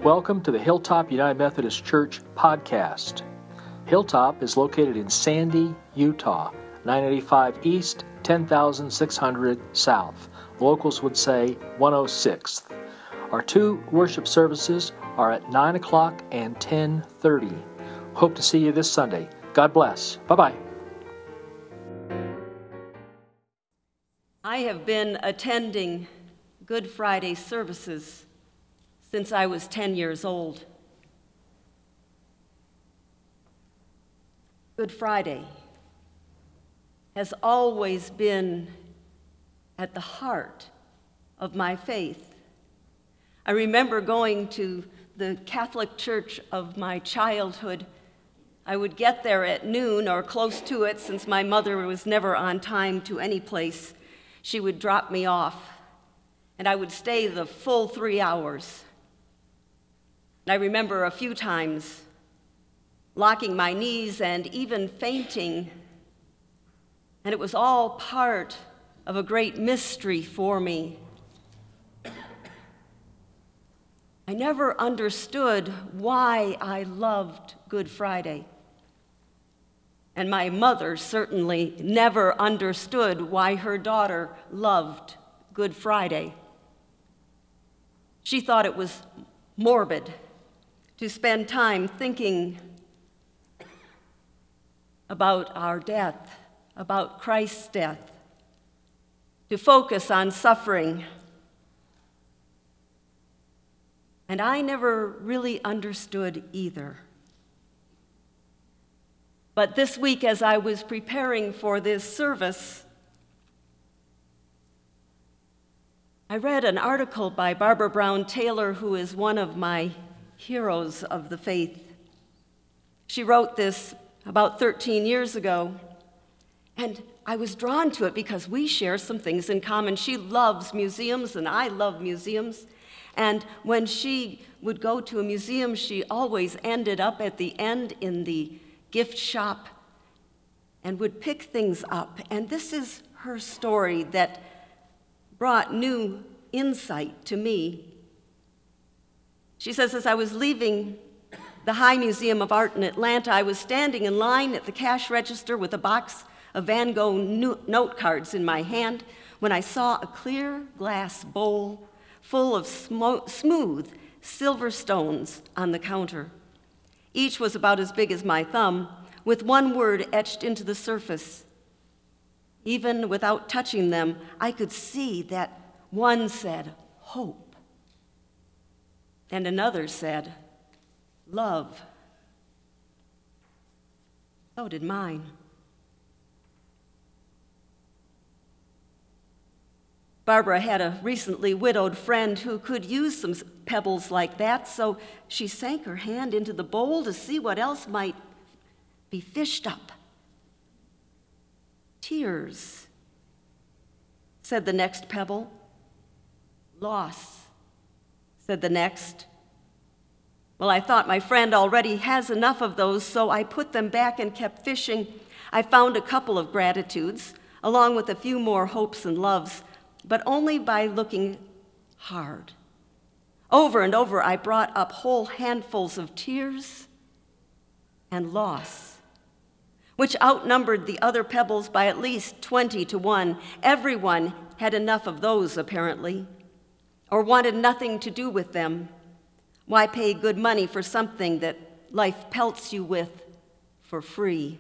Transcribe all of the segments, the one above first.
Welcome to the Hilltop United Methodist Church podcast. Hilltop is located in Sandy, Utah, 985 East, 10,600 South. Locals would say 106th. Our two worship services are at 9 o'clock and 10:30. Hope to see you this Sunday. God bless. Bye-bye. I have been attending Good Friday services since I was 10 years old. Good Friday has always been at the heart of my faith. I remember going to the Catholic church of my childhood. I would get there at noon or close to it, since my mother was never on time to any place. She would drop me off, and I would stay the full 3 hours. And I remember a few times locking my knees and even fainting, and it was all part of a great mystery for me. I never understood why I loved Good Friday. And my mother certainly never understood why her daughter loved Good Friday. She thought it was morbid to spend time thinking about our death, about Christ's death, to focus on suffering. And I never really understood either. But this week, as I was preparing for this service, I read an article by Barbara Brown Taylor, who is one of my heroes of the faith. She wrote this about 13 years ago, and I was drawn to it because we share some things in common. She loves museums, and I love museums. And when she would go to a museum, she always ended up at the end in the gift shop and would pick things up. And this is her story that brought new insight to me. She says, as I was leaving the High Museum of Art in Atlanta, I was standing in line at the cash register with a box of Van Gogh note cards in my hand when I saw a clear glass bowl full of smooth silver stones on the counter. Each was about as big as my thumb, with one word etched into the surface. Even without touching them, I could see that one said, hope, and another said, love. So did mine. Barbara had a recently widowed friend who could use some pebbles like that, so she sank her hand into the bowl to see what else might be fished up. Tears, said the next pebble. Loss, said the next. Well, I thought my friend already has enough of those, so I put them back and kept fishing. I found a couple of gratitudes, along with a few more hopes and loves, but only by looking hard. Over and over, I brought up whole handfuls of tears and loss, which outnumbered the other pebbles by at least 20-1. Everyone had enough of those, apparently, or wanted nothing to do with them. Why pay good money for something that life pelts you with for free?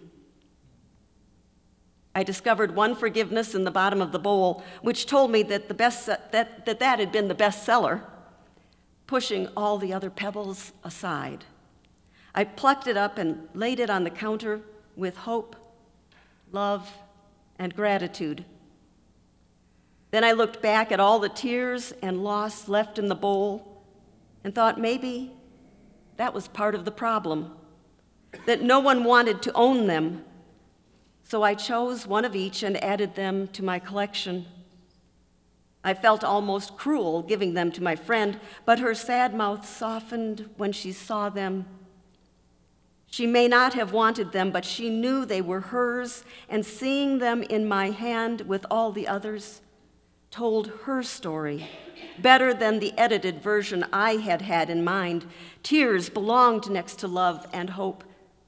I discovered one forgiveness in the bottom of the bowl, which told me that that had been the best seller, pushing all the other pebbles aside. I plucked it up and laid it on the counter with hope, love, and gratitude. Then I looked back at all the tears and loss left in the bowl and thought maybe that was part of the problem, that no one wanted to own them. So I chose one of each and added them to my collection. I felt almost cruel giving them to my friend, but her sad mouth softened when she saw them. She may not have wanted them, but she knew they were hers, and seeing them in my hand with all the others, told her story better than the edited version I had had in mind. Tears belonged next to love and hope,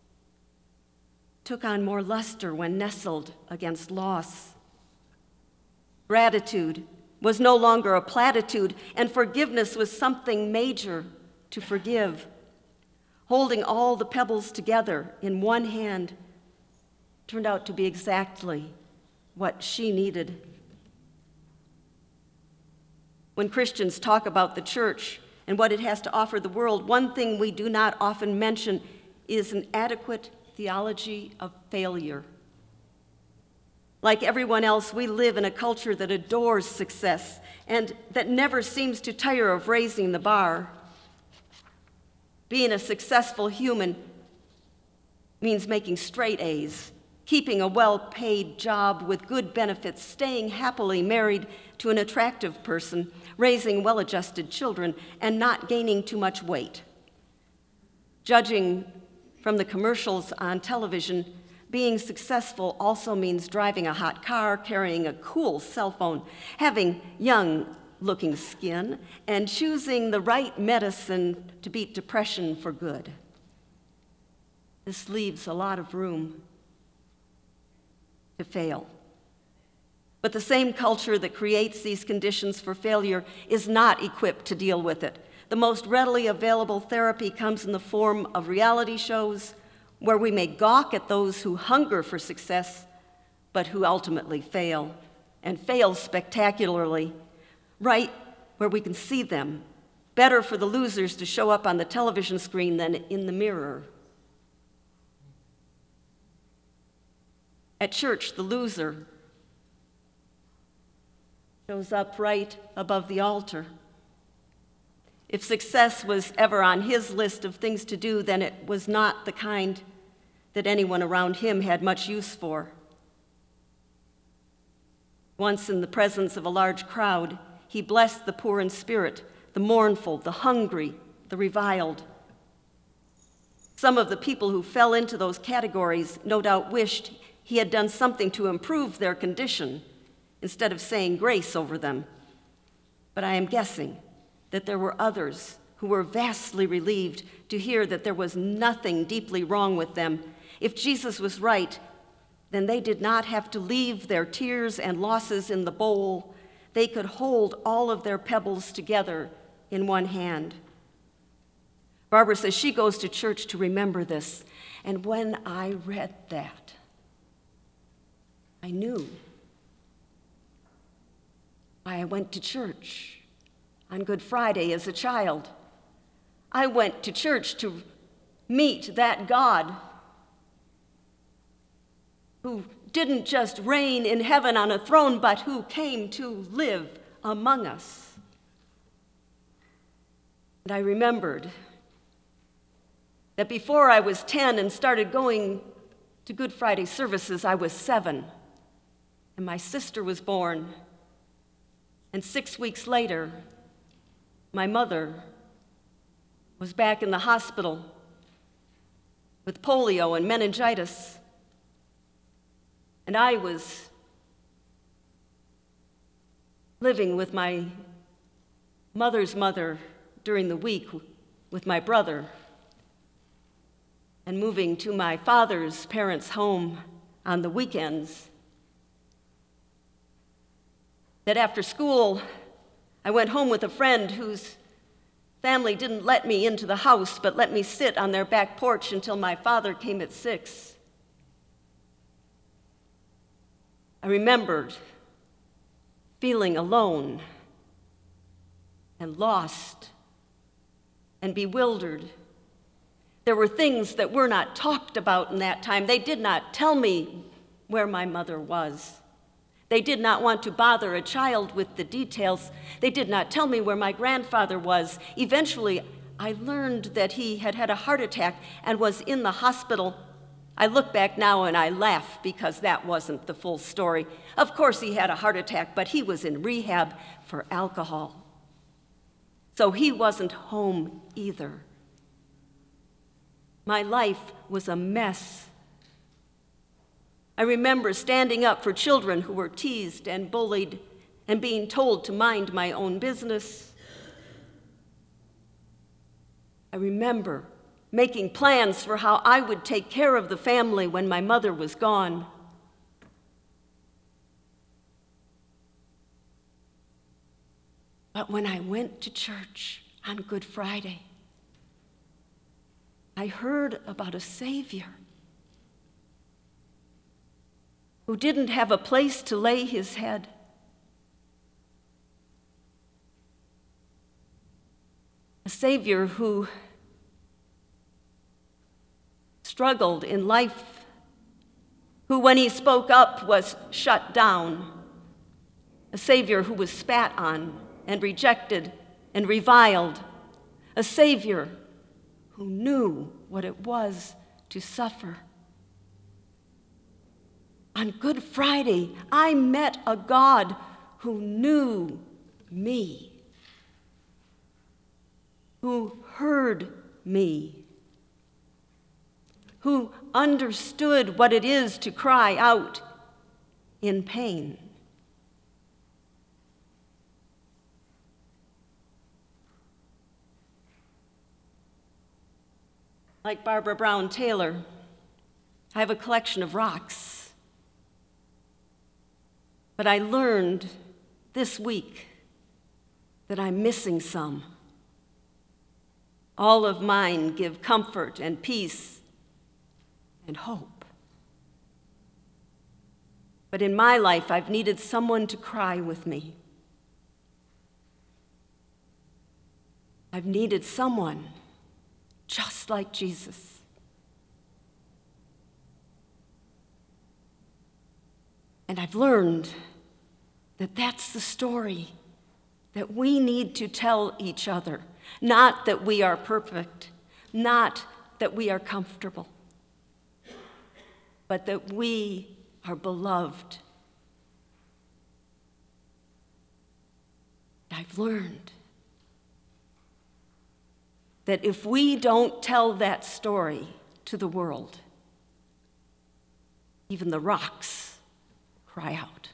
took on more luster when nestled against loss. Gratitude was no longer a platitude, and forgiveness was something major to forgive. Holding all the pebbles together in one hand turned out to be exactly what she needed. When Christians talk about the church and what it has to offer the world, one thing we do not often mention is an adequate theology of failure. Like everyone else, we live in a culture that adores success and that never seems to tire of raising the bar. Being a successful human means making straight A's, keeping a well-paid job with good benefits, staying happily married to an attractive person, raising well-adjusted children, and not gaining too much weight. Judging from the commercials on television, being successful also means driving a hot car, carrying a cool cell phone, having young-looking skin, and choosing the right medicine to beat depression for good. This leaves a lot of room to fail. But the same culture that creates these conditions for failure is not equipped to deal with it. The most readily available therapy comes in the form of reality shows where we may gawk at those who hunger for success, but who ultimately fail, and fail spectacularly, right where we can see them. Better for the losers to show up on the television screen than in the mirror. At church, the loser shows up right above the altar. If success was ever on his list of things to do, then it was not the kind that anyone around him had much use for. Once in the presence of a large crowd, he blessed the poor in spirit, the mournful, the hungry, the reviled. Some of the people who fell into those categories no doubt wished he had done something to improve their condition instead of saying grace over them. But I am guessing that there were others who were vastly relieved to hear that there was nothing deeply wrong with them. If Jesus was right, then they did not have to leave their tears and losses in the bowl. They could hold all of their pebbles together in one hand. Barbara says she goes to church to remember this. And when I read that, I knew why I went to church on Good Friday as a child. I went to church to meet that God who didn't just reign in heaven on a throne, but who came to live among us. And I remembered that before I was 10 and started going to Good Friday services, I was 7, and my sister was born. And 6 weeks later, my mother was back in the hospital with polio and meningitis. And I was living with my mother's mother during the week with my brother, and moving to my father's parents' home on the weekends. That after school, I went home with a friend whose family didn't let me into the house, but let me sit on their back porch until my father came at 6. I remembered feeling alone and lost and bewildered. There were things that were not talked about in that time. They did not tell me where my mother was. They did not want to bother a child with the details. They did not tell me where my grandfather was. Eventually, I learned that he had had a heart attack and was in the hospital. I look back now and I laugh because that wasn't the full story. Of course he had a heart attack, but he was in rehab for alcohol. So he wasn't home either. My life was a mess. I remember standing up for children who were teased and bullied and being told to mind my own business. I remember making plans for how I would take care of the family when my mother was gone. But when I went to church on Good Friday, I heard about a Savior who didn't have a place to lay his head. A Savior who struggled in life, who, when he spoke up, was shut down. A Savior who was spat on and rejected and reviled. A Savior who knew what it was to suffer. On Good Friday, I met a God who knew me, who heard me, who understood what it is to cry out in pain. Like Barbara Brown Taylor, I have a collection of rocks. But I learned this week that I'm missing some. All of mine give comfort and peace and hope. But in my life, I've needed someone to cry with me. I've needed someone just like Jesus. And I've learned that that's the story that we need to tell each other. Not that we are perfect, not that we are comfortable, but that we are beloved. I've learned that if we don't tell that story to the world, even the rocks cry out.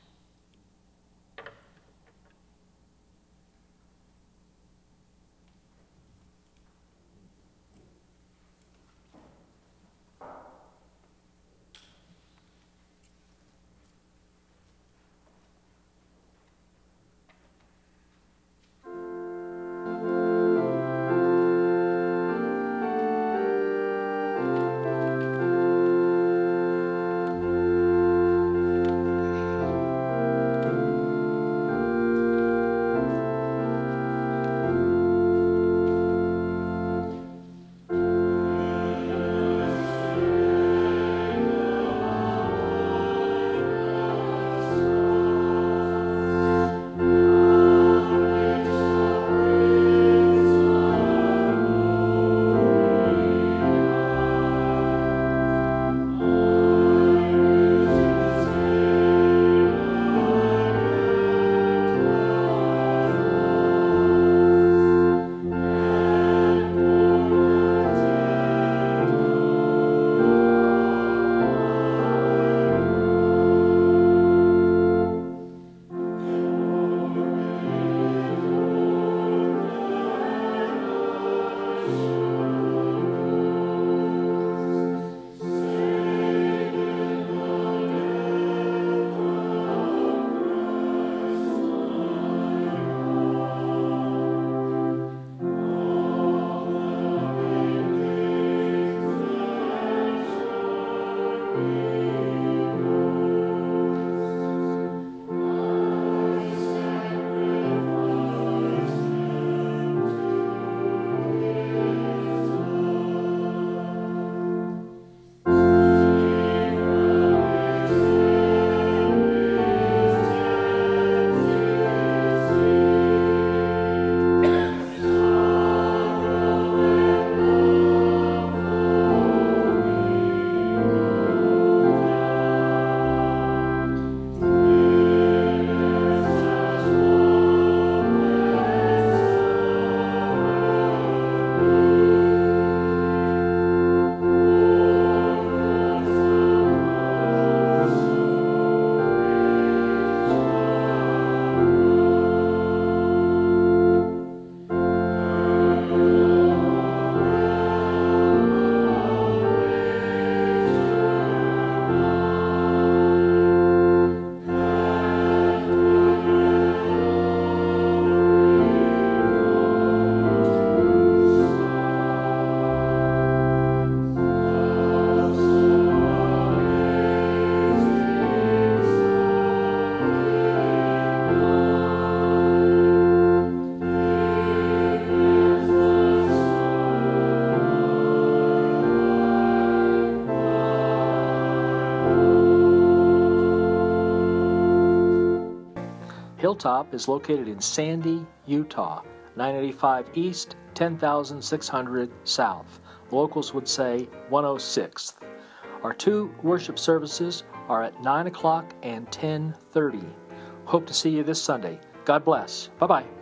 Hilltop is located in Sandy, Utah, 985 East, 10,600 South. Locals would say 106th. Our two worship services are at 9 o'clock and 10:30. Hope to see you this Sunday. God bless. Bye-bye.